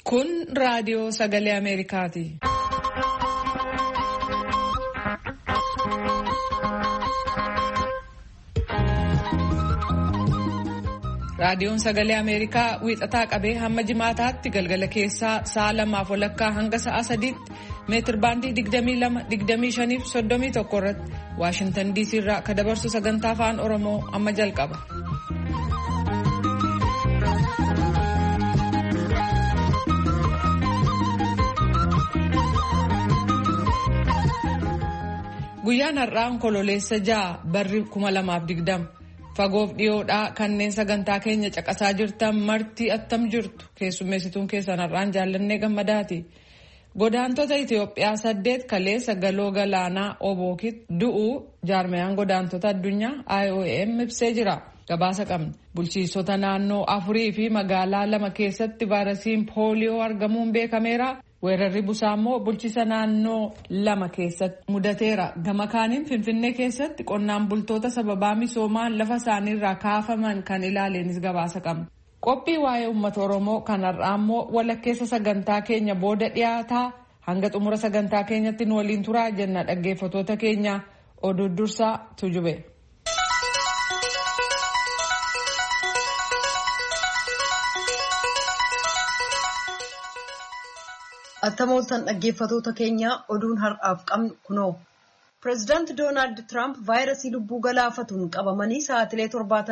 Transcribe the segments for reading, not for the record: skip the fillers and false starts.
Kun raadiyoo sagalee Ameerikaati. Raadiyoon sagalee Ameerikaa wiixataa qabee hamma jimaataatti galgala keessaa sa'a 2:00 hanga sa'a 3:00 meetir baandii 22, 25 fi 31 irratti Waashintan DC irraa kan dabarsu sagantaa afaan Oromoo amma jalqaba. Guyyaan har'aa Onkololeessa 6 barri 2020 fagoof dhiyoodhaa kanneen sagantaa keenya caqasaa jirtan marti attam jirtu keessummeessituun keessan har'aan jaallannee gammadaati. Godaantota Itoophiyaa 8 kaleessa galoo galaanaa Obookitti du'uu jaarmayaan godaantota addunyaa IOM ibsee jira. Gabaasa qabna. Bulchiisota naannoo 4 fi magaalaa 2 keessatti vaayirasiin pooliyoo argamuun beekameera. Weerarri busaa immoo bulchiisa naannoo 2 keessatti mudateera. Gama kaaniin Finfinnee keessatti qonnaan bultoota sababaa misoomaan lafa isaaniirraa kaafaman kan ilaaleenis gabaasa qabna. Qophii waa'ee uummata Oromoo kan har'aa immoo walakkeessa sagantaa keenya booda dhiyaataa hanga xumura sagantaa keenyatti nu waliin turaa jenna dhaggeeffatoota keenya oduu dursaa tujube. Attamooltan dhaggeeffatoota keenya oduun har'aaf qabnu kunoo. Pireezidaanti Doonaald Tiraamp vaayirasii lubbuu galaafatuun qabamanii sa'aatilee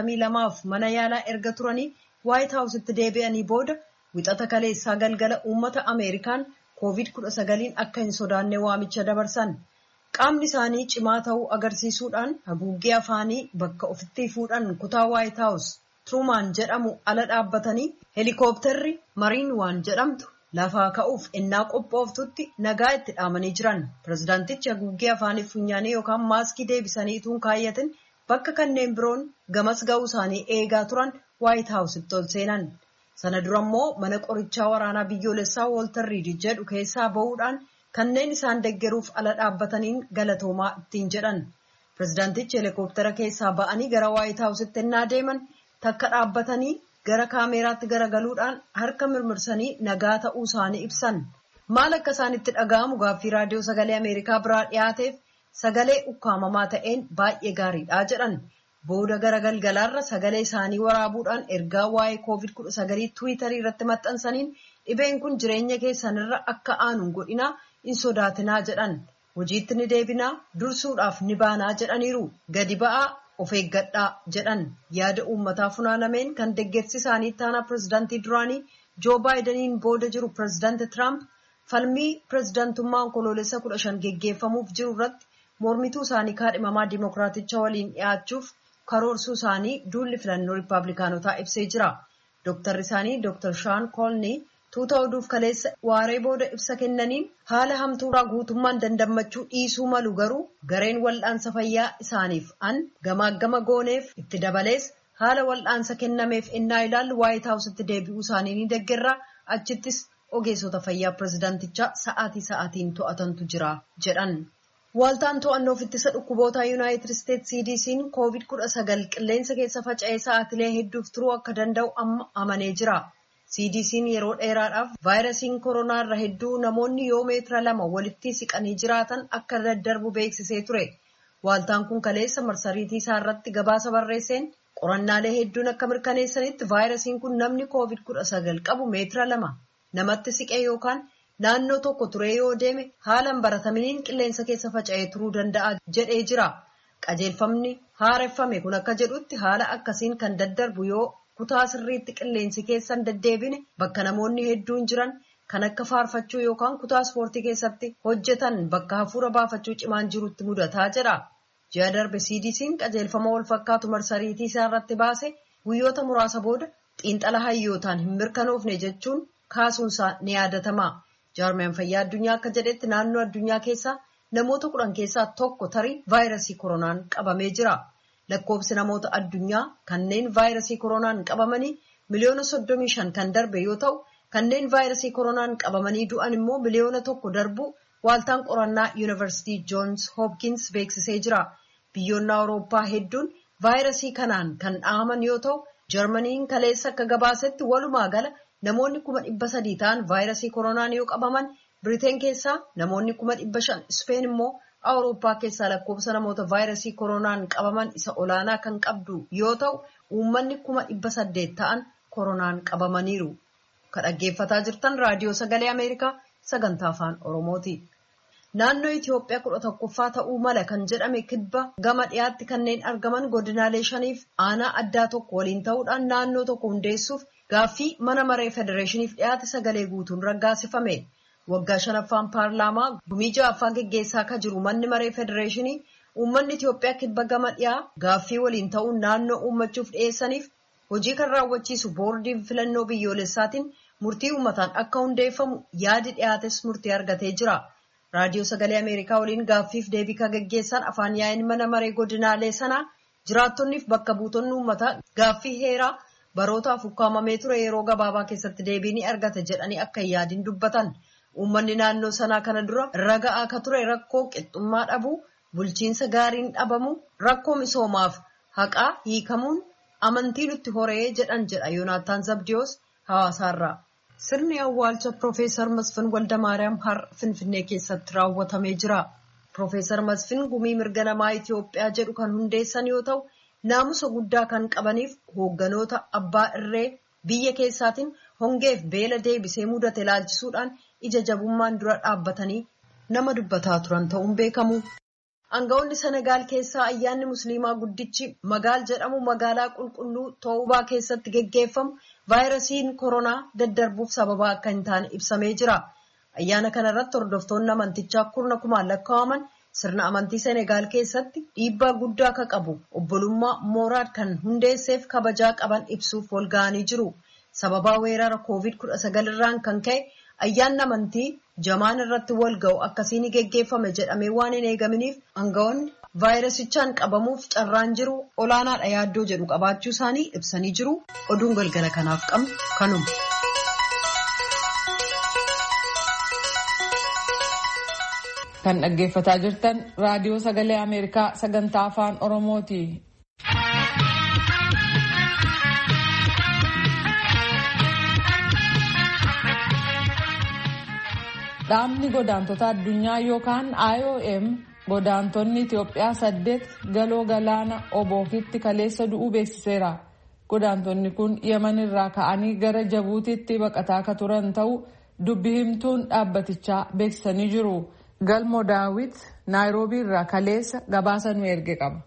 72f mana yaalaa erga turanii Waayit Haawusitti deebi'anii booda wixata kaleessaa galgala uummata Ameerikaan COVID-19 akka hin sodaanne waamicha dabarsan. Qaamni isaanii cimaa ta'uu agarsiisuudhaan haguuggee afaanii bakka ofitti fuudhan kutaa Waayit Haawus Truman jedhamu ala dhaabbatanii heelikooptarri Mariin waan jedhamtu lafaa ka'uuf ennaa qophooftutti nagaa itti dhaamanii jiran. Pireezidaantichi haguuggee afaanii funyaanii yookaan maaskii deebisanii utuu hin kaayyatin bakka kanneen biroon gamas ga'uu isaanii eegaa turan Waayit Haawusitti ol seenan. Sana dura immoo mana qorichaa waraanaa biyyoolessaa Wooltar Riid jedhu keessaa ba'uudhaan kanneen isaan deeggaruuf ala dhaabbataniin galatoomaa ittiin jedhan. Pireezidaantichi heelikooptara keessaa ba'anii gara Waayit Haawusitti ennaa deeman takka dhaabbatanii gara kaameraatti garagaluudhaan harka mirmirsanii nagaa ta'uu isaanii ibsan. Maal akka isaanitti dhaga'amu gaaffii raadiyoo sagalee Ameerikaa biraa dhiyaateef sagalee ukkaamamaa ta'een baay'ee gaariidha jedhan. Booda gara galgalaarra sagalee isaanii waraabuudhaan ergaa waa'ee COVID-19 Tiwiitarii irratti maxxansaniin dhibeen kun jireenya keessanirra akka aanuun godhinaa hin sodaatinaa jedhan. Hojiitti ni deebinaa dursuudhaaf ni baanaa jedhaniiru. Gadi ba'aa of eeggadhaa jedhan. Yaada uummataa funaanameen kan deeggarsi isaanii taanaa pireezidaantii duraanii Joo Baayidaniin booda jiru pireezidaanti Tiraamp falmii pireezidaantummaa Onkololeessa 15 geggeeffamuuf jiru irratti mormituu isaanii kaadhimamaa Dimookiraaticha waliin dhiyaachuuf karoorsuu isaanii duulli filannoo Riippaabilikaanotaa ibsee jira. Dooktarri isaanii Dooktar Shaan Koolnii tuuta oduuf kaleessa waaree booda ibsa kennaniin haala hamtuuraa guutummaan dandammachuu dhiisuu malu garuu gareen wal'aansa fayyaa isaaniif gamaagama gooneef itti dabalees haala wal'aansa kennameef ennaa ilaallu Waayit Haawusitti deebi'uu isaanii ni deeggarra achittis ogeessota fayyaa pireezidaantichaa sa'aatiin to'atantu jira jedhan. Waaltaan to'annoo ittisa dhukkuboota Yuunaayitid Isteetsi CDC'n COVID-19 qilleensa keessa faca'ee sa'aatilee hedduuf turuu akka danda'u amma amanee jira. CDC'n yeroo dheeraadhaaf vaayirasiin koronaa irra hedduu namoonni yoo meetira 2 walitti siqanii jiraatan akka daddarbu beeksisee ture. Waaltaan kun kaleessa marsariitii isaa irratti gabaasa barreesseen qorannaalee hedduun akka mirkaneessanitti vaayirasiin kun namni COVID-19 qabu meetira 2 namatti siqee yookaan naannoo tokko turee yoo deeme haalan barataminiin qilleensa keessa faca'ee turuu danda'a jedhee jira. Qajeelfamni haareffame kun akka jedhutti haala akkasiin kan daddarbu yoo kutaa sirriitti qilleensi keessan deddeebine bakka namoonni hedduun jiran kan akka faarfachuu yookaan kutaa ispoortii keessatti hojjetan bakka hafuura baafachuu cimaan jirutti mudataa jedha. Ji'a darbe CDC'n qajeelfama wal fakkaatu marsariitii isaa irratti baase guyyoota muraasa booda xiinxala hayyootaan hin mirkanoofne jechuun kaasuunsaa ni yaadatama. Jaarmiyaan fayyaa addunyaa akka jedhetti naannoo addunyaa keessaa namoota 10 keessaa tokko tarii vaayirasii koronaan qabamee jira. Lakkoofsi namoota addunyaa kanneen vaayirasii koronaan qabamanii miliyoona 35 kan darbe yoo ta'u, kanneen vaayirasii koronaan qabamanii du'an immoo miliyoona 1 darbu waaltaan qorannaa Yuunivarsiitii Joons Hopkins beeksisee jira. Biyyoonni Awurooppaa hedduun vaayirasii kanaan kan dhahaman yoo ta'u, Jarmaniin kaleessa akka gabaasetti walumaa gala namoonni 300,000 ta'an vaayirasii koronaan yoo qabaman, Biriteen keessaa namoonni 500,000, Ispeen immoo Awurooppaa keessaa lakkoofsa namoota vaayirasii koronaan qabaman isa olaanaa kan qabdu yoo ta'u, uummanni 800,000 ta'an koronaan qabamaniiru. Kan dhaggeeffataa jirtan raadiyoo sagalee Ameerikaa sagantaa afaan Oromooti. Naannoo Itoophiyaa 11ffaa ta'uu mala kan jedhame kibba gama dhiyaatti kanneen argaman godinaalee 5f aanaa addaa tokko waliin ta'uudhaan naannoo tokko hundeessuuf gaaffii mana maree federeeshiniif dhiyaate sagalee guutuun raggaasifame. Waggaa 5ffaan paarlaamaa gumii 6ffaa geggeessaa akka jiru manni maree federeeshinii uummanni Itoophiyaa kibba gama dhiyaa gaaffii waliin ta'uun naannoo uummachuuf dhiyeessaniif hojii kan raawwachiisu boordiin filannoo biyyoolessaatiin murtii uummataan akka hundeeffamu yaadi dhiyaates murtii argatee jira. Raadiyoo sagalee Ameerikaa waliin gaaffiif deebii kan geggeessan afaan yaa'in mana maree godinaalee sanaa jiraattonniif bakka buutonni uummataa gaaffii heeraa barootaaf ukkaamamee ture yeroo gabaabaa keessatti deebii ni argata jedhanii akka yaadiin dubbatan. Uummanni naannoo sanaa kana dura raga'aa akka ture rakkoo qixxummaa dhabuu, bulchiinsa gaariin dhabamu, rakkoo misoomaaf haqaa hiikamuun amantii nutti horee jedhan jedha Yoonaataan Zabdiyoos Hawaasaarraa. Sirni awwaalcha Profeesar Masfin Waldamaariyaam har'a Finfinnee keessatti raawwatamee jira. Profeesar Masfin gumii mirga namaa Itoophiyaa jedhu kan hundeessan yoo ta'u, naamusa guddaa kan qabaniif hoogganoota abbaa irree biyya keessaatiin hongeef beela deebisee mudate ilaalchisuudhaan ija jabummaan dura dhaabbatanii nama dubbataa turan ta'uun beekamu. Aangawoonni Senegaal keessaa ayyaanni Musliimaa guddichi Magaal jedhamu magaalaa qulqulluu Toobaa keessatti geggeeffamu vaayirasiin koronaa daddarbuuf sababa akka hin taane ibsamee jira. Ayyaana kana irratti hordoftoonni amantichaa 10,000 lakkaa'aman sirna amantii Senegaal keessatti dhiibbaa guddaa akka qabu obbolummaa Mooraad kan hundeesseef kabajaa qaban ibsuuf wal ga'anii jiru. Sababa weerara COVID-19 irraan kan ka'e ayyaanni amantii jamaan irratti wal ga'u akkasiin geggeeffame jedhamee waan hin eegaminiif aangawoonni vaayirasichaan qabamuuf carraan jiru olaanaadha yaaddoo jedhu qabaachuu isaanii ibsanii jiru. Oduun galgala kanaaf qabnu kanuma. Kan dhaggeeffataa jirtan raadiyoo sagalee Ameerikaa sagantaa afaan Oromooti. Dhaabni godaantota addunyaa yookaan IOM godaantonni Itoophiyaa 8 galoo galaana Obookitti kaleessa du'uu beeksiseera. Godaantonni kun Yemen irraa ka'anii gara Jabuutiitti baqataa akka turan ta'uu dubbi himtuun dhaabbatichaa beeksisanii jiru. Galmoo Daawit Naayiroobii irraa kaleessa gabaasa nu erge qaba.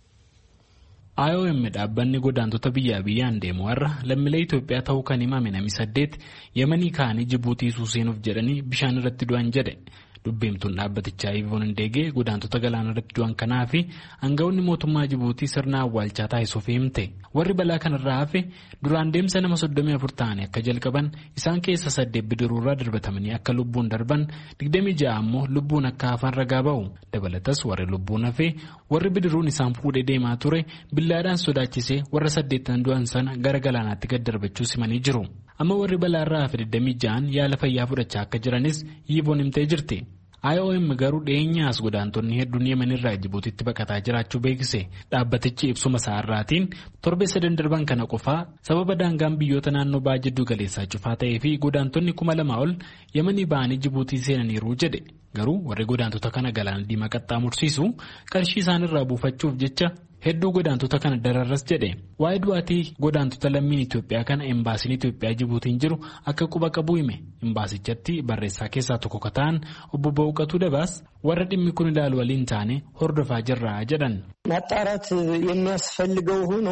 IOM dhaabbanni godaantota biyyaa biyyaan deemu har'a lammiilee Itoophiyaa ta'uu kan himame namni 8 Yemanii ka'anii Jibuutii seenuuf jedhanii bishaan irratti du'an jedhe. Dubbiimtuun dhaabbatichaa Ivoon Indeegee godaantota galaana irratti du'an kanaa fi aangawoonni mootummaa Jibuutii sirna awwaalchaa taasisuuf himte. Warri balaa kanarraa hafe duraan deemsa nama 34 ta'anii akka jalqaban isaan keessa 8 bidiruurraa darbatamanii akka lubbuun darban 26 ammoo lubbuun akka hafan ragaa ba'u. Dabalatas warri lubbuun hafe warri bidiruun isaan fuudhee deemaa ture billaadhaan sodaachisee warra 8 du'an sana gara galaanaatti gad darbachuu simanii jiru. Amma warri balaarraa hafe 26 yaala fayyaa fudhachaa akka jiranis Ivoon himtee jirti. IOM garuu dhiyeenyaas godaantonni hedduun Yemen irraa Jibuutiitti baqataa jiraachuu beeksise. Dhaabbatichi ibsuma isaarraatiin torbee 3 darban kana qofaa sababa daangaan biyyoota naannoo ba'a jiddu galeessaa cufaa ta'ee fi godaantonni 2,000 ol Yemenii ba'anii Jibuutii seenaniiru jedhe. Garuu warri godaantota kana galaana diimaa qaxxaamursiisu qarshii isaanirraa buufachuuf jecha hedduu godaantota kana dararras jedhe. Waa'ee du'aatii godaantota lammiin Itoophiyaa kana embaasiin Itoophiyaa Jibuutiin jiru akka quba qabu hime. Embaasichatti barreessaa keessaa tokko ka ta'an obbo Bawuqatuu Dabaas warra dhimmi kun ilaalu waliin taane hordofaa jirra jedhan. ማጣራት የሚያስፈልገው ሆኖ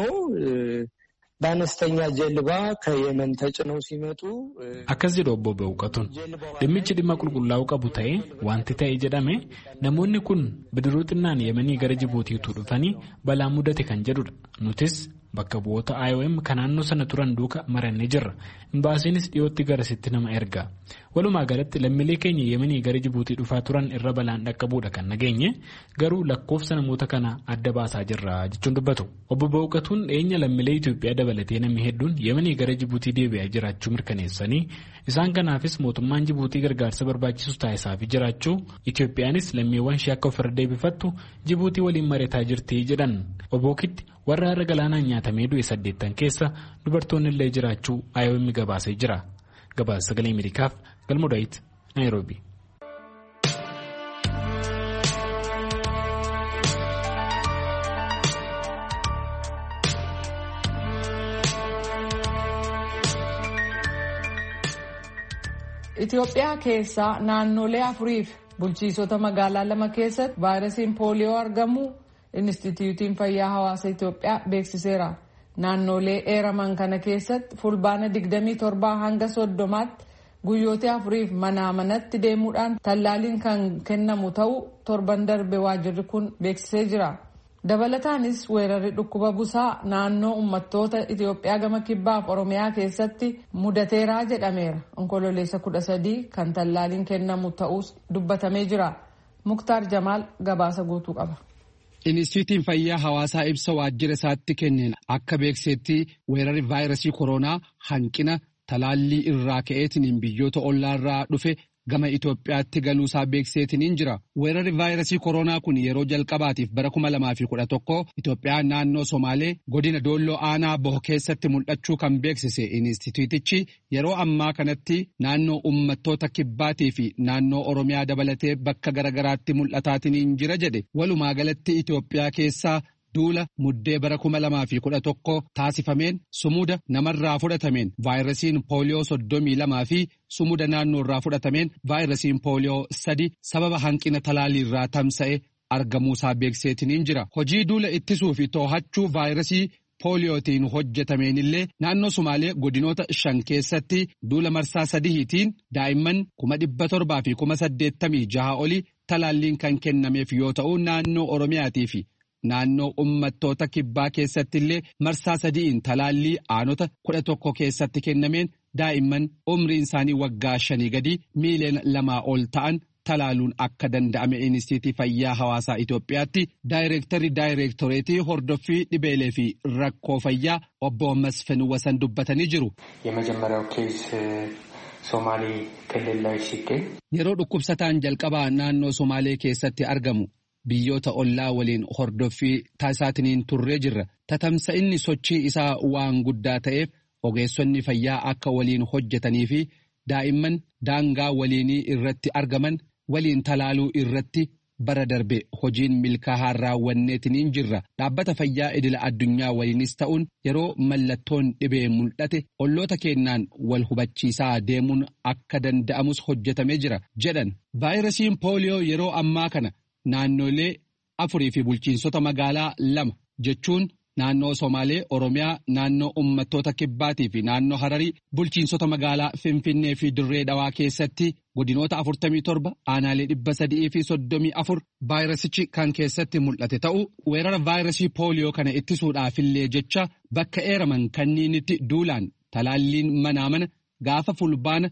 በአነስተኛ ጀልባ ከየመን ተጭነው ሲመጡ akkas jedhu obbo Bawuqatuun dhimmichi dhimma qulqullaa'uu qabu ta'ee wanti ta'e jedhame namoonni kun bidiruu xinnaan Yemenii gara Jibuutiitu dhufanii balaa mudate kan jedhudha. Nutis bakka bu'oota IOM kan naannoo sana turan duuka marannee jirra. Imbaasiinis dhiyootti garasitti nama erga. Walumaa galatti lammiilee keenya Yemenii gara Jibuutii dhufaa turan irra balaan dhaqqabuudha kan nageenye garuu lakkoofsa namoota kana adda baasaa jirra jechuun dubbatu. Obbo Bawuqatuun dhiyeenya lammiilee Itoophiyaa dabalatee namni hedduun Yemenii gara Jibuutii deebi'aa jiraachuu mirkaneessanii isaan kanaafis mootummaan Jibuutii gargaarsa barbaachisu taasisaafii jiraachuu Itoophiyaanis lammiiwwan ishee akka ofirra deebifattu Jibuutii waliin mari'ataa jirti jedhan. Obookitti warra har'a galaanaan nyaatamee du'e 8 keessa dubartoonni illee jiraachuu IOM gabaasee jira. Gabaasa Sagalee Ameerikaaf Galmoo Daawit Naayiroobii. Itoophiyaa keessaa naannolee 4 bulchiisota magaalaa 2 keessatti vaayirasiin pooliyoo argamuu Inistituutiin Fayyaa Hawaasa Itoophiyaa beeksiseera. Naannolee eeraman kana keessatti fulbaana 27 hanga 30tti guyyoota 4 manaa manatti deemuudhaan tallaaliin kan kennamu ta'uu torban darbe waajjirri kun beeksisee jira. Dabalataanis weerarri dhukkuba busaa naannoo uummattoota Itoophiyaa gama kibbaaf Oromiyaa keessatti mudateeraa jedhameera. Onkololeessa 13 kan tallaaliin kennamu ta'uus dubbatamee jira. Muktaar Jamaal gabaasa guutuu qaba. Inistituutiin Fayyaa Hawaasaa ibsa waajjira isaatti kenneen akka beeksetti weerarri vaayirasii koronaa hanqina talaallii irraa ka'eetiin biyyoota ollaarraa dhufe gama Itoophiyaatti galuusaa beekseetiin jira. Weerarri vaayirasii koronaa kun yeroo jalqabaatiif bara 2011 Itoophiyaa naannoo Somaalee godina Doolloo Aanaa Boho keessatti mul'achuu kan beeksise inistituutichi yeroo ammaa kanatti naannoo uummattoota kibbaatii fi naannoo Oromiyaa dabalatee bakka garagaraatti mul'ataatiin jira jedhe. Walumaa galatti Itoophiyaa keessaa duula muddee bara 2011 taasifameen sumuda namarraa fudhatameen vaayirasiin pooliyoo 32 fi sumuda naannoorraa fudhatameen vaayirasiin pooliyoo 3 sababa hanqina talaaliirraa tamsa'e argamuusaa beekseetiin jira. Hojii duula ittisuu fi to'achuu vaayirasii pooliyootiin hojjetameen illee naannoo Sumaalee godinoota 5 keessatti duula marsaa 3tiin daa'imman 700 fi 86 olii talaalliin kan kennameef yoo ta'u naannoo Oromiyaatii fi naannoo uummattoota kibbaa keessatti illee marsaa 3 talaallii aanota 11 keessatti kennameen daa'imman umriin isaanii waggaa 5 gadi miiliyoona 2 ol ta'an talaaluun akka danda'ame Inistituutii Fayyaa Hawaasaa Itoophiyaatti daayireektoreetii hordoffii dhibeelee fi rakkoo fayyaa obbo Masfin Wasan dubbatanii jiru. የመጀመሪያው ኬስ ሶማሌ ክልል ላይ ሲገኝ yeroo dhukkubsataan jalqabaa naannoo Somaalee keessatti argamu biyyoota ollaa waliin hordoffii taasisaatiin turree jirra. Tatamsa'inni sochii isaa waan guddaa ta'eef ogeessonni fayyaa akka waliin hojjetanii fi daa'imman daangaa waliinii irratti argaman waliin talaaluu irratti bara darbe hojiin milkaa'aa raawwanneetiin jirra. Dhaabbata fayyaa idila addunyaa waliinis ta'uun yeroo mallattoon dhibee mul'ate olloota keenyaan wal hubachiisaa deemuun akka danda'amus hojjetamee jira jedhan. Vaayirasiin pooliyoo yeroo ammaa kana naannolee 4 fi bulchiinsota magaalaa 2 jechuun naannoo Somaalee, Oromiyaa, naannoo uummattoota kibbaatii fi naannoo Hararii bulchiinsota magaalaa Finfinnee fi Dirree Dhawaa keessatti godinoota 47 aanaalee 334 vaayirasichi kan keessatti mul'ate ta'uu weerara vaayirasii pooliyoo kana ittisuudhaafillee jecha bakka eeraman kanniinitti duulaan talaalliin manaa mana gaafa fulbaana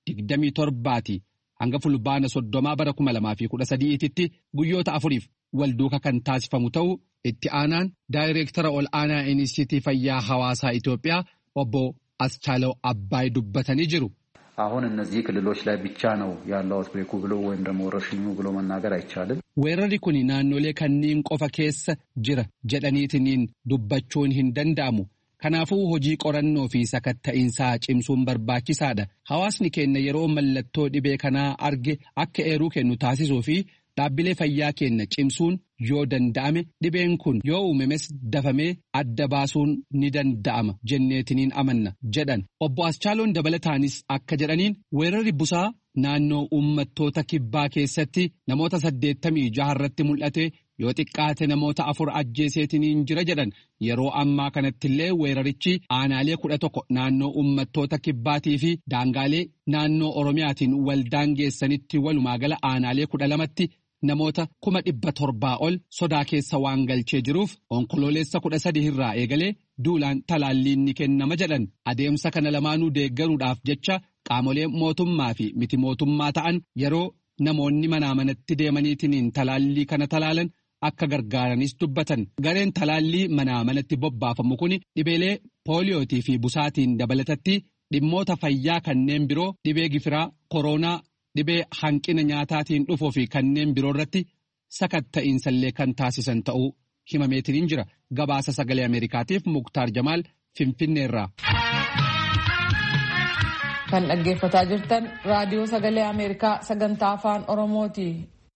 27 hanga fulbaana 30 bara 2013tti guyyoota 4f walduuka kan taasifamu ta'uu itti aanaan daayireektara ol aanaa Inistituutii Fayyaa Hawaasaa Itoophiyaa obbo Aschaalaw Abbaay dubbatanii jiru. አሁን እነዚህ ክልሎች ላይ ብቻ ነው ያለው አውትብሬኩ ብሎ ወይም ደግሞ ወረርሽኙ ብሎ መናገር አይቻልም። weerarri kun naannolee kanniin qofa keessa jira jedhaniitiin dubbachuun hin danda'amu. Kanaafuu hojii qorannoo fi sakatta'iinsaa cimsuun barbaachisaadha. Hawaasni keenya yeroo mallattoo dhibee kanaa arge akka eeruu kennu taasisuu fi dhaabbilee fayyaa keenya cimsuun yoo danda'ame dhibeen kun yoo uumames dafamee adda baasuun ni danda'ama jenneetiniin amanna jedhan. Obbo Aschaaloon dabalataanis akka jedhaniin weerarri busaa naannoo uummattoota kibbaa keessatti namoota 86 irratti mul'ate yoo xiqqaate namoota 4 ajjeeseetiniin jira jedhan. Yeroo ammaa kanattillee weerarichi aanaalee 11 naannoo uummattoota kibbaatii fi daangaalee naannoo Oromiyaatiin wal daangeessanitti walumaa gala aanaalee 12tti namoota 700 ol sodaa keessa waan galchee jiruuf onkololeessa 13 irraa eegalee duulaan talaalliin ni kennama jedhan. Adeemsa kana lamaanuu deeggaruudhaaf jecha qaamolee mootummaa fi miti mootummaa ta'an yeroo namoonni manaa manatti deemaniitiin talaallii kana talaalan akka gargaaranis dubbatan. Gareen talaallii manaa manatti bobbaafamu kun dhibeelee pooliyootii fi busaatiin dabalatatti dhimmoota fayyaa kanneen biroo dhibee gifiraa, koronaa, dhibee hanqina nyaataatiin dhufuu fi kanneen biroo irratti sakatta'iinsallee kan taasisan ta'uu himameetiin jira. Gabaasa Sagalee Ameerikaatiif Muktaar Jamaal Finfinneerraa. Kan dhaggeeffataa jirtan raadiyoo sagalee Ameerikaa sagantaa afaan Oromooti.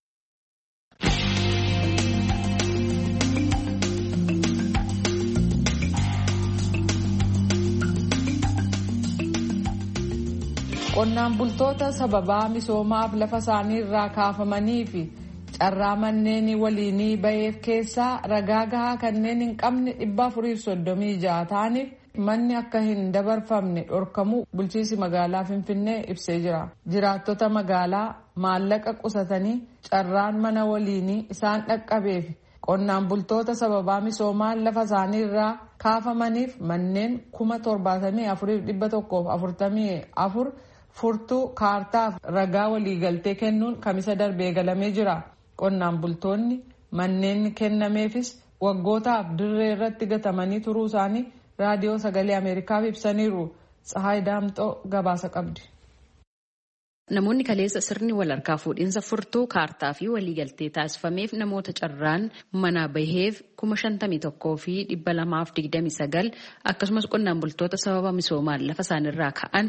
Qonnaan bultoota sababaa misoomaaf lafa isaanii irraa kaafamanii fi carraa manneen waliinii baheef keessaa ragaa gahaa kanneen hin qabne 436 ta'aniif manni akka hin dabarfamne dhorkamuu bulchiinsi magaalaa Finfinnee ibsee jira. Jiraattota magaalaa maallaqa qusatanii carraan mana waliinii isaan dhaqqabeef qonnaan bultoota sababaa misoomaan lafa isaanii irraa kaafamaniif manneen 74,144 furtuu kaartaaf ragaa waliigaltee kennuun kamisa darbee eegalamee jira. Qonnaan bultoonni manneen kennameefis waggootaaf dirree irratti gatamanii turuu isaanii raadiyoo sagalee Ameerikaaf ibsaniiru. Tsahaay Daamxoo gabaasa qabdi. Namoonni kaleessa sirni wal harkaa fuudhinsa furtuu kaartaa fi waliigaltee taasifameef namoota carraan manaa baheef 51,229 akkasumas qonnaan bultoota sababa misoomaan lafa isaanirraa ka'an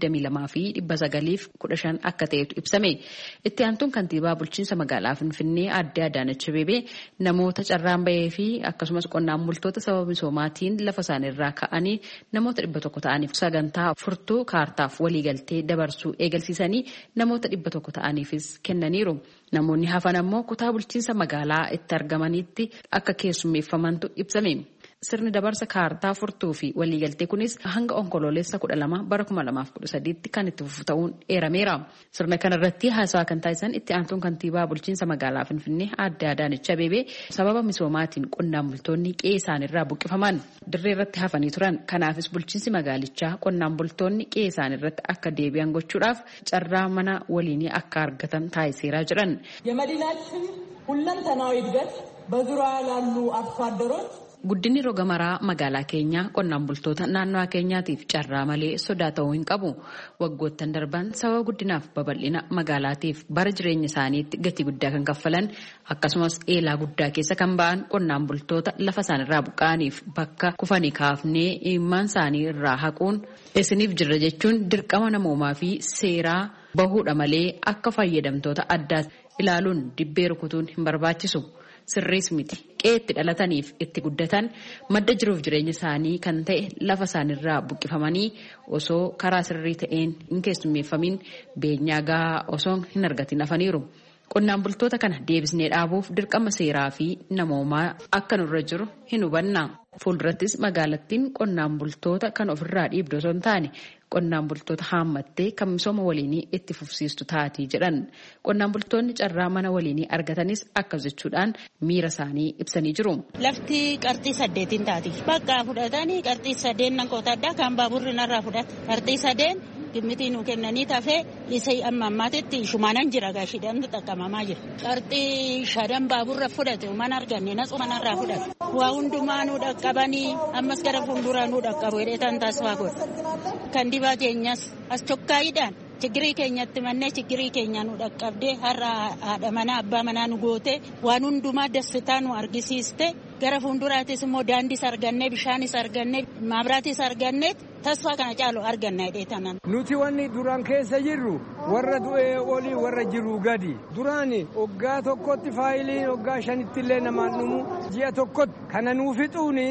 22,915 akka ta'etu ibsame. Itti aantuun kantiibaa bulchiinsa magaalaa Finfinnee Aadde Adaanach Abeebee namoota carraan bahee fi akkasumas qonnaan bultoota sababa misoomaatiin lafa isaanirraa ka'anii namoota 100 ta'aniif sagantaa furtuu kaartaaf waliigaltee dabarsuu eegalsiisanii namoota 100 ta'aniifis kennaniiru. Namoonni hafan ammoo kutaa bulchiinsa magaalaa itti argamanitti akka keessummeeffamantu ibsame. Sirni dabarsa kaartaa furtuu fi waliigaltee kunis hanga onkoloolessa 12 bara 2013 kan itti fufu ta'uun eerameera. Sirna kanarratti haasawa kan taasisan itti aantuun kantiibaa bulchiinsa magaalaa Finfinnee Aadde Adaanach Abeebee sababa misoomaatiin qonnaan bultoonni qe'ee isaanirraa buqqifaman dirree irratti hafanii turan. Kanaafis bulchiinsi magaalichaa qonnaan bultoonni qe'ee isaanirratti akka deebi'an gochuudhaaf carraa mana waliinii akka argatan taasiseera jedhan. የመዲናችን ሁለንተናዊ እድገት በዙሪያ ያሉ አርሶ አደሮች Guddinni roga maraa magaalaa keenyaa qonnaan bultoota naannoo keenyaatiif carraa malee sodaa ta'uu hin qabu. Waggoottan darban sababa guddinaaf babal'ina magaalaatiif bara jireenya isaaniitti gatii guddaa kan kaffalan akkasumas eelaa guddaa keessa kan ba'an qonnaan bultoota lafa isaanirraa buqqa'aniif bakka kufanii kaafnee imimmaan isaanii irraa haquun isiniif jirra jechuun dirqama namoomaa fi seeraa bahuudha malee akka fayyadamtoota addaa ilaaluun dibbee rukutuun hin barbaachisu. Sirriis miti. Qe'eetti dhalataniif itti guddatan madda jiruuf jireenya isaanii kan ta'e lafa isaanirraa buqqifamanii osoo karaa sirrii ta'een hin keessummeeffamin beenyaa gahaa osoo hin argatin hafaniiru. Qonnaan bultoota kana deebisnee dhaabuuf dirqama seeraa fi namoomaa akka nurra jiru hin hubanna. Fuuldurattis magaalattiin qonnaan bultoota kan ofirraa dhiibdu osoo hin taane qonnaan bultoota haammattee kan misooma waliinii itti fufsiistu taatii jedhan. Qonnaan bultoonni carraa mana waliinii argatanis akkas jechuudhaan miira isaanii ibsanii jiru. Lafti qarxii 8 taati. Bakka fudhatanii qarxii 8 nan qotaadhaa kan baaburri narraa fudhata. Qarxii 8 gimmitii nu kennanii tafee isa amma ammaatitti shumaanan jira gaashiidhaan xaqqabamaa jira. Qarxii 5 baaburra fudhate mana arganne natsuma narraa fudhate. Waa hundumaa nu dhaqqabanii ammas gara fuulduraa nu dhaqqabu hidheetan taasifaa godha. Kan dibaa keenyas as chokkaayiidhaan chigirii keenyatti mannee chigirii keenya nu dhaqqabdee har'a haadha manaa abbaa manaa nu goote waan hundumaa dassitaa nu argisiiste gara fuulduraatis immoo daandiis argannee bishaanis argannee maabiraatis argannee tasfaa kana caalu arganna hidheetanan. Nuti wanni duraan keessa jirru warra du'ee olii warra jiru gadi. Duraan hoggaa tokkotti faayiliin hoggaa 5 illee namaan dhumu ji'a tokkotti kana nuu fixuuni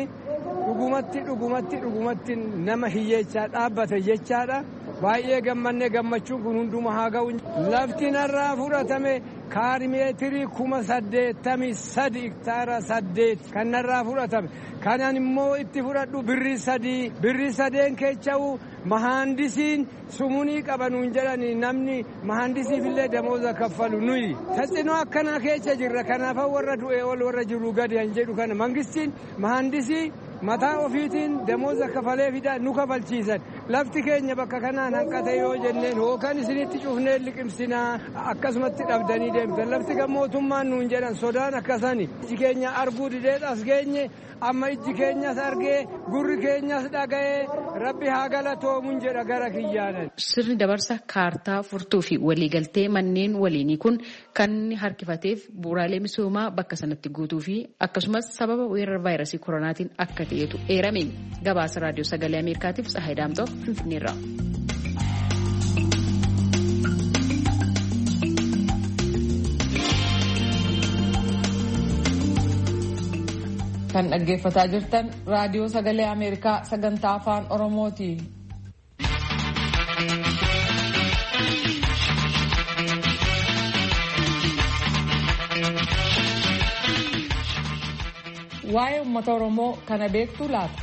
dhugumatti nama hiyyeechaa dhaabbate jechaadha. Baay'ee gammannee gammachuun kun hunduma haa ga'u. Lafti narraa fudhatame kaarimeetirii 83 hektaara 8 kan narraa fudhatame. Kanan immoo itti fudhadhu birrii 3 birrii 3 keecha'u mahaandisiin sumunii qabanuun jedhani namni mahaandisiifillee damooza kaffalu nuyi. Taxinoo akkanaa keessa jirra kanaaf warra du'ee ol warra jiru gadi han jedhu kana mangistiin mahaandisii mataa ofiitiin damooza kafalee fida nu kafalchiisan. Lafti keenya bakka kanaan hanqate yoo jenneen hookan isinitti cufnee liqimsinaa akkasumatti dhabdanii deemtan. Lafti kan mootummaan nuun jedhan sodaan akkasani. Iji keenya arguu didee as geenye amma iji keenyas argee gurri keenyas dhaga'ee rabbi haa galatoomuun jedha gara kiyyaanan. Sirni dabarsa kaartaa furtuu fi waliigaltee manneen waliinii kun kan harkifateef bu'uuraalee misoomaa bakka sanatti guutuu fi akkasumas sababa weerara vaayirasii koronaatiin akka ta'etu eerame. Gabaasa raadiyoo sagalee Ameerikaatiif Tsahaay Daamxoo Finfinneerraa. Kan dhaggeeffataa jirtan raadiyoo sagalee Ameerikaa sagantaa afaan Oromooti. Waa'ee uummata Oromoo kana beektuu laata?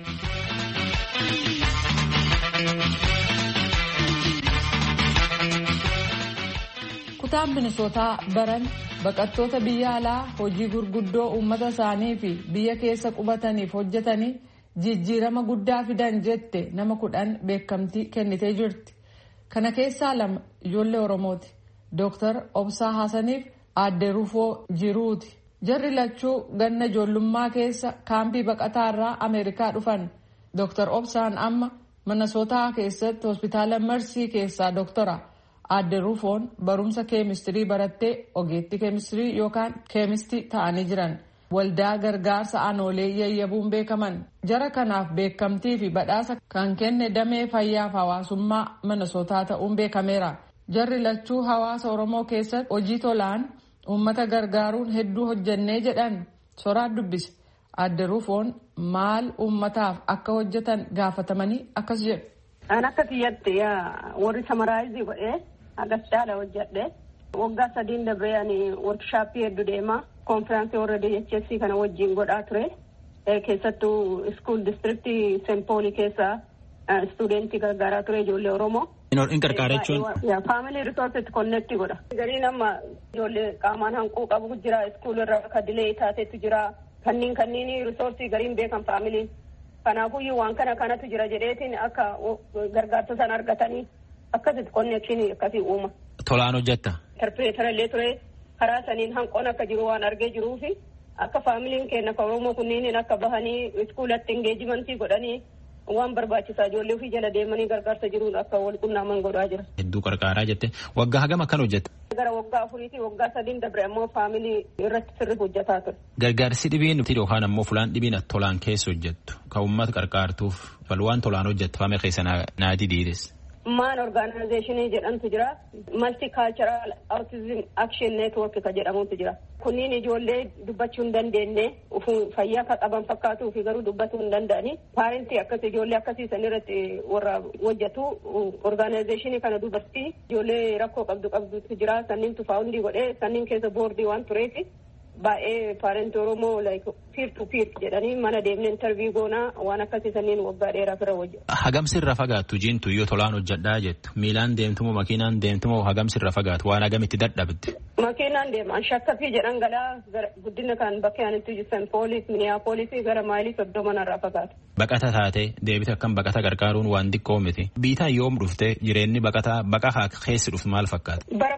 Kutaan Minisootaa baran baqattoota biyya alaa hojii gurguddoo uummata isaanii fi biyya keessa qubataniif hojjetanii jijjiirama guddaa fidan jette nama 10 beekamtii kennitee jirti. Kana keessaa 2 ijoollee Oromooti. Dr. Obsaa Hassaniif Aadde Rufoo Jiruuti. Jarri lachuu ganna ijoollummaa keessa kaampii baqataa irraa Ameerikaa dhufan. Dr. Obsaan amma Minisootaa keessatti hospitaala Marsii keessaa doktora. Aadde Rufoon barumsa keemistirii barattee ogeettii keemistirii yookaan keemistii ta'anii jiran. Waldaa gargaarsa aanoolee yayyabuun beekaman. Jara kanaaf beekamtii fi badhaasa kan kenne damee fayyaaf hawaasummaa Minisootaa ta'uun beekameera. Jarri lachuu hawaasa Oromoo keessatti hojii tolaan uummata gargaaruun hedduu hojjannee jedhan. Soraat dubbise. Aadde Rufoon maal uummataaf akka hojjetan gaafatamanii akkas jedhu. An akka kiyyatti warri samaraayizii godhee agas caala hojjedhe. Waggaa 3 dabree ani workshaappii hedduu deema. Konfiraansii warra DHS kana wajjin godhaa ture. Keessattuu iskuul distriktii Sempoolii keessa istuudentii gargaaraa ture ijoollee Oromoo. In gargaara jechuun? Faamilii riisorsitti konneektii godha. Gariin amma ijoollee qaamaan hanquu qabu jira. Iskuul irra akka dilee taatetu jira. Kanniin risoorsii gariin beekan faamiliin. Kanaafuyyuu waan kanatu jira jedheetiin akka gargaarsa sana argatanii akkasitti konneekshinii akkasii uuma. Tolaan hojjetta? Interpreetara illee ture karaa saniin hanqoon akka jiru waan argee jiruufi akka faamiliin keenya kan Oromoo kunniin akka bahanii iskuulatti engeejimentii godhanii waan barbaachisaa ijoollee ofii jala deemanii gargaarsa jiruun akka wal qunnaaman godhaa jira. Hedduu qarqaaraa jette. Waggaa hagam akkan hojjette? Gara waggaa 4 waggaa 3 dabre ammoo faamilii irratti sirrii hojjetaa ture. Gargaarsi dhibiin yookaan ammoo fulaan dhibiin tolaan keessa hojjettu kan uummata qarqaartuuf waan tolaan hojjettu faame keessa naati diides. Maan organizationii jedhamtu jira. Multicultural Autism Action Network ka jedhamutu jira. Kunniin ijoollee dubbachuu hin dandeenye fayyaa ka qaban fakkaatuu fi garuu dubbatuu hin danda'ani. Paarentii akkas ijoollee akkasii san irratti warra hojjetu organizationii kana dubartii ijoollee rakkoo qabdutu jira. Sanniin tufaawundii godhee sanniin keessa boordii waan tureefi baay'ee paarentii Oromoo peer to peer jedhanii mana deemnee interview goonaa waan akkasii sanniin waggaa dheeraaf irra hojjetu. Hagamsi irra fagaattu jiintu yoo tolaan hojjedhaa jettu miilaan deemtumoo makiinaan deemtumoo hagamsi irra fagaatu waan hagamitti dadhabdi. Makiinaan deemaan shakkafii jedhan galaa guddina kan bakka yaanitti jiran poolis Minneapolis gara maayilii 30 irraa fagaatu. Baqata taatee deebite akkam baqata gargaaruun waan xiqqoo miti. Biitaan yoom dhufte jireenyi baqataa keessi dhufu maal fakkaata? Bara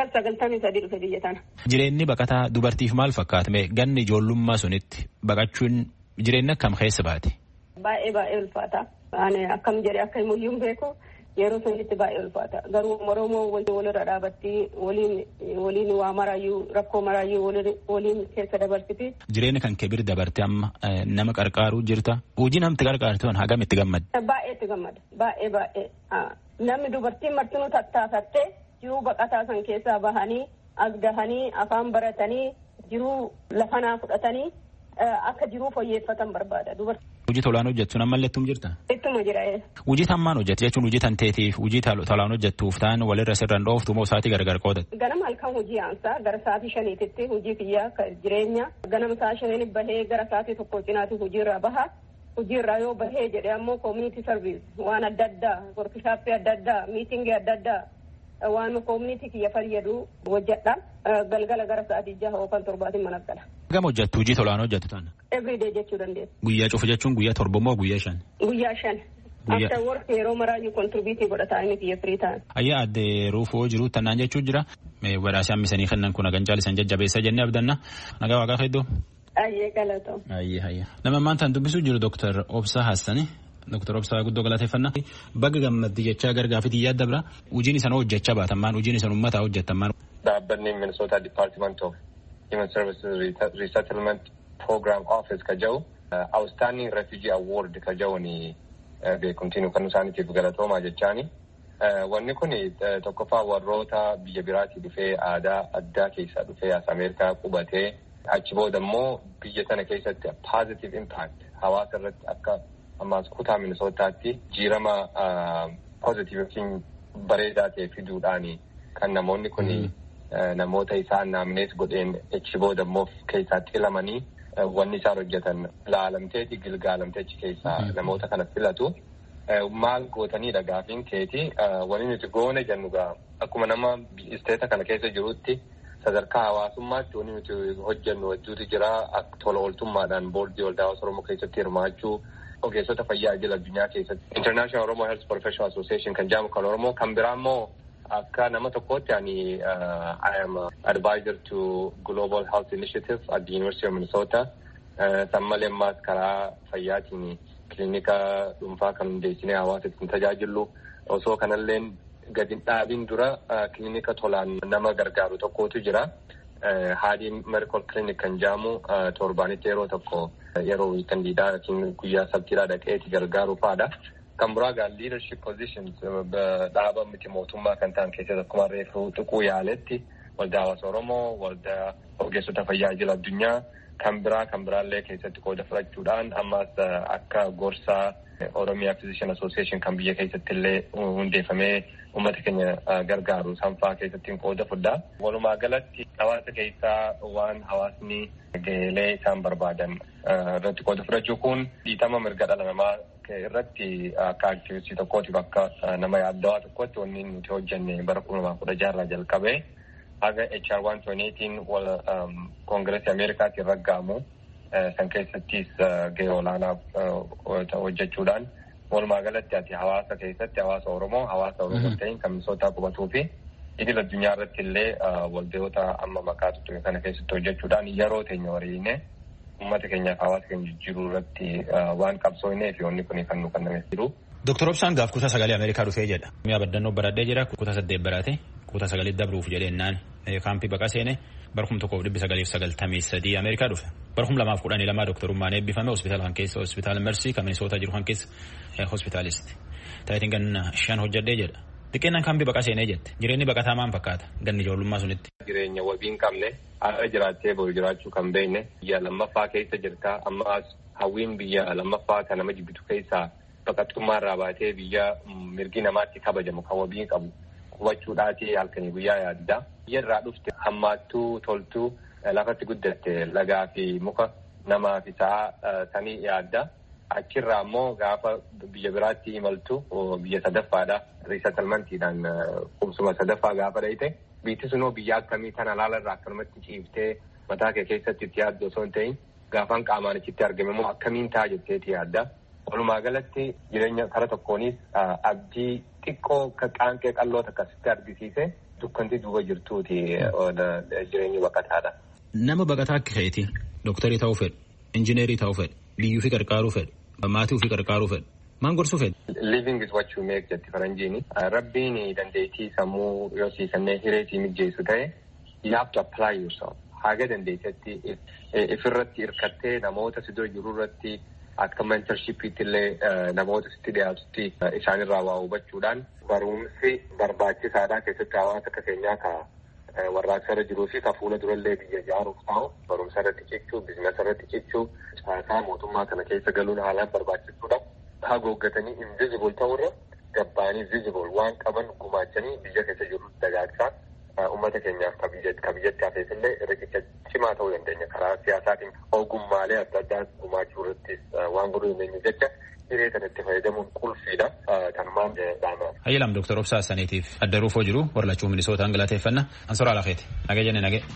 1993 dhufe biyya tana. Jireenyi baqataa dubartiif maal fakkaata? Ganni ijoollummaa sunitti baqachuun jireenya akkam keessa baate? Baay'ee ulfaata. Ani akkam jedhee akka himuyyuun beeku yeroo sunitti baay'ee ulfaata. Garuu Oromoo walirra dhaabatti waliin waa maraayyuu rakkoo maraayyuu waliin keessa dabarsiti. Jireenya kan kee bira dabarte amma nama qarqaaruu jirta. Hojii namti qarqaartu hagam itti gammada? Baay'ee itti gammada. Baay'ee. Namni dubartiin martinuu tattaafattee jiruu baqataa san keessaa bahanii agdahanii afaan baratanii jiruu lafanaa fudhatanii akka jiruu fooyyeffatan barbaada. Hojii tolaan hojjettu ammalleettum jirta? Ittuma jira. Hojii tammaan hojjette jechuun hojii tanteetiif hojii tolaan hojjettuuf ta'an walirra sirraan dhooftu moo sa'aatii gargar qoodatti? Ganama halkan hojii aansaa gara sa'aatii 5tti hojii kiyyaa jireenya ganama sa'a 5 bahee gara sa'aatii 1 cinaatti hojiirraa baha. Hojiirraa yoo bahee jedhee ammoo community service waan adda addaa workshaappii adda addaa miitingii adda addaa waan community kiyya fayyadu hojjedha. Galgala gara sa'aatii 6 yookaan 7 mana gala. Gama hojjettu hojii tolaan hojjettu taana? Everyday jechuu dandeessa. Guyyaa cufa jechuun guyyaa 7 moo guyyaa 5? Guyyaa 5. After work yeroo maraayyuu contribute godhataa inni kiyya free ta'an. Ayyaa Aadde Rufoo jiru tannaan jechuu jira. Badhaasii hammisanii kennan kun hagan caalisan jajjabeessa jennee abdanna. Nagaa waaqaa hedduu. Ayyee galatoo. Ayyee. Nama ammaan dubbisuu jiru Dr. Obsaa Hassani. Dr. Obsaa guddoo galateeffannaa. Baga gammaddi jechaa gargaafitii yaadda bira. Hojiin isaan hojjechaa baatammaan hojiin isaan uummataa hojjetammaan. Dhaabbanni Minnesota Department of Human Services Resettlement Program Office ka jiru Outstanding Refugee Award ka jiruuni beekumtiin kan isaaniitiif galatoomaa jechaani. Wanni kun tokkoffaa warroota biyya biraatii dhufee aadaa addaa keessaa dhufee as Ameerikaa qubatee achi booda immoo biyya sana keessatti positive impact hawaasa irratti akka ammaas kutaa Minisootaatti jijjiirama positive yookiin bareedaa ta'e fiduudhaani kan namoonni kun namoota isaan naamnees godheen achi booda immoo keessaa xilamanii wanni isaan hojjetan laalamteeti gilgaalamteechi keessaa namoota kana filatu. Maal gootaniidha gaafiin keetii wanni nuti goone jennugaa akkuma nama isteeta kana keessa jirutti sadarkaa hawaasummaatti wanni nuti hojjennu hedduutu jira tola ooltummaadhaan boordii waldaa hawaasa Oromoo keessatti hirmaachuu ogeessota fayyaa idil addunyaa keessatti International Oromo Health Professional Association kan jedhamu kan Oromoo kan biraa immoo akka nama tokkootti I am advisor to Global Health Initiative at the University of Minnesota. Sammalee ammaas karaa fayyaatiin kilinika dhuunfaa kan hundeessinee hawaasa ittiin tajaajilu osoo kanalleen gadi dhaabiin dura kilinika tolaan nama gargaaru tokkotu jira. Haadii medical clinic kan jedhamu torbaanitti yeroo tokko yeroo wiikandiidhaa yookiin guyyaa sabtiidhaa dhaqeeti gargaaru fa'aadha. Kan biraa leadership positions dhaaba miti mootummaa kan ta'an keessatti akkuma reefu tuquu yaaletti waldaa hawaasa Oromoo, waldaa ogeessota fayyaa idil addunyaa kan biraallee keessatti qooda fudhachuudhaan ammas akka gorsaa Oromiyaa Physician Association kan biyya keessatti illee hundeeffamee uummata keenya gargaaru sanfaa keessatti qooda fudhaa. Walumaa galatti hawaasa keessaa waan hawaasni gaheelee isaan barbaadan irratti qooda fudhachuu kun dhiitama mirga dhala namaa irratti akka aktivistii tokkootiif akka nama yaaddawaa tokkotti wanni nuti hojjenne bara 2016 jalqabee haga HR 128 wal koongireesii Ameerikaatti raggaamu san keessattis gahee olaanaa hojjechuudhaan walumaa galatti ati hawaasa keessatti hawaasa Oromoo ta'in kan Minisootaa qubatuu fi idil addunyaa irratti illee waldayoota amma maqaa tuttuqe kana keessatti hojjechuudhaan yeroo teenya wariine uummata keenyaaf hawaasa keenya jijjiiruu irratti waan qabsoofnee fi wanni kun kan nu kennameef jiru. Dr. Obsaan gaaf kutaa sagalee Ameerikaa dhufee jedha. Mi'a baddannoo baradhee jira kutaa 8 baraate kutaa 9 dabruuf jedhennaan kaampii baqa seene bara 1993 Ameerikaa dhufe. Bara 2012 doktorummaan eebbifame hospitaala kan keessa hospitaala Mercy kan Minisootaa jiru kan keessa hospitaalisti. Taayitiin ganna 5 hojjedhee jedha. Xiqqeennan kaampii baqa seenee jette. Jireenyi baqataa maal fakkaata? Ganni ijoollummaa sunitti. Jireenya wabii hin qabne har'a jiraattee boru jiraachuu kan beekne biyya lammaffaa keessa jirta ammas hawwiin biyya lammaffaa kan nama jibbitu keessaa baqattummaa irraa baatee biyya mirgi namaatti kabajamu kan wabii qabu qubachuudhaati halkanii guyyaa yaadda. Biyya irraa dhufte hammaattuu toltuu lafatti guddatte lagaa fi muka namaa fi sa'a sanii yaadda. Achirraa immoo gaafa biyya biraatti imaltu biyya sadaffaadha. Riisatalmantiidhaan qubsuma sadaffaa gaafa dhayite biitti sunoo biyya akkamii kana laala irraa akkanumatti ciiftee mataa kee keessatti itti yaaddu osoo hin ta'in gaafaan qaamaan achitti argame immoo akkamiin ta'a jetteeti yaadda. Walumaa galatti jireenya kara tokkoonis abdii xiqqoo qaanqee qalloota akkasitti argisiise dukkanti duuba jirtuuti jireenyi baqataadha. Nama baqataa akka ta'eeti dooktarii ta'uu fedhu, injineerii ta'uu fedhu, biyyuu fi qarqaaruu fedhu, maatii ofii qarqaaruu fedhu. Maal gorsuu fedhu? Living is what you make jetti faranjiini. Rabbiin dandeettii sammuu yoo sii kennee hireetii mijjeessu ta'e you have to apply yourself. Haga dandeettii ifirratti hirkattee namoota si dura jiru irratti akka mentorshipiitti illee namoota sitti dhiyaatutti isaanirraa waa hubachuudhaan barumsi barbaachisaadhaa keessatti hawaasa akka keenyaa ka warraaqsa irra jiruu fi ka fuula durallee biyya ijaaruuf ta'u barumsa irratti cichuu biizinasa irratti cichuu caasaa mootummaa kana keessa galuun haalaan barbaachisuudha. Haguuggatanii invisible ta'urra gabbaanii visible waan qaban gumaachanii biyya keessa jiru dagaagsaa uummata keenyaaf ka biyyatti hafeefillee riqicha cimaa ta'uu dandeenya karaa siyaasaatiin ogummaalee adda addaa gumaachuu irratti waan godhuu dandeenyu jecha hiree kanatti fayyadamuun qulfiidha kanumaan dhaama. Hayyilaam Dr. Obsaa Saniitiif adda ruufoo jiru warlachuu Minisootaan galateeffanna ansora alakeeti nagee jenne nagee.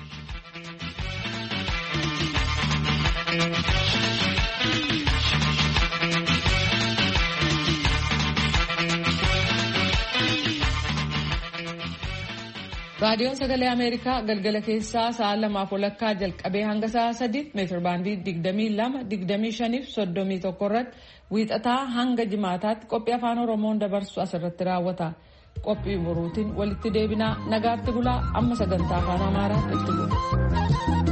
Raadiyoon Sagalee Ameerikaa galgala keessaa sa'a 2:00 jalqabee hanga sa'a 3 meetir baandii 22, 25 fi 31 irratti wiixataa hanga jimaataatti qophii afaan Oromoon dabarsu asirratti raawwata. Qophii boruutiin walitti deebinaa nagaatti bulaa amma sagantaa afaan Amaaraatti itti bu'a.